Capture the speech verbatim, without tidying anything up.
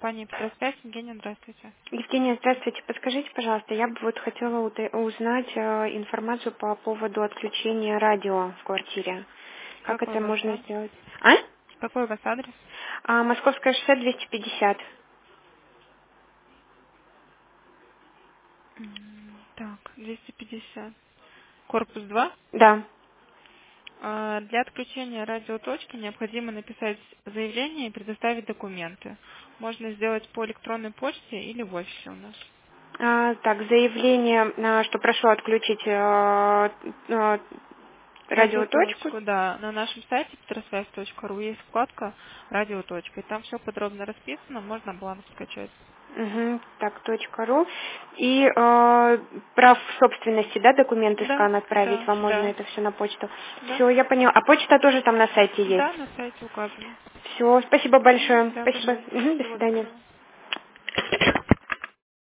компания Петросвязь. Евгения, здравствуйте. Евгения, здравствуйте. Подскажите, пожалуйста, я бы вот хотела уты- узнать э, информацию по поводу отключения радио в квартире. Как Какой это у вас можно адрес? сделать? А? Какой у вас адрес? А, Московское шоссе двести пятьдесят. М, Так, двести пятьдесят. Корпус два. Да. А, Для отключения радиоточки необходимо написать заявление и предоставить документы. Можно сделать по электронной почте или в офисе у нас. А, так, заявление, а, что прошу отключить э, э, радиоточку. Радиоточку, да. На нашем сайте петросвязь точка ру есть вкладка «Радиоточка». И там все подробно расписано, можно бланк скачать. Угу, так, точка ру. И э, прав собственности, да, документы, Да, скан отправить, да, вам можно да, это все на почту. да. Все, я поняла. А почта тоже там на сайте есть? Да, на сайте указано. Все, спасибо Мгм. большое. Да, Спасибо. пожалуйста. Мгм, до Всего свидания. доброго.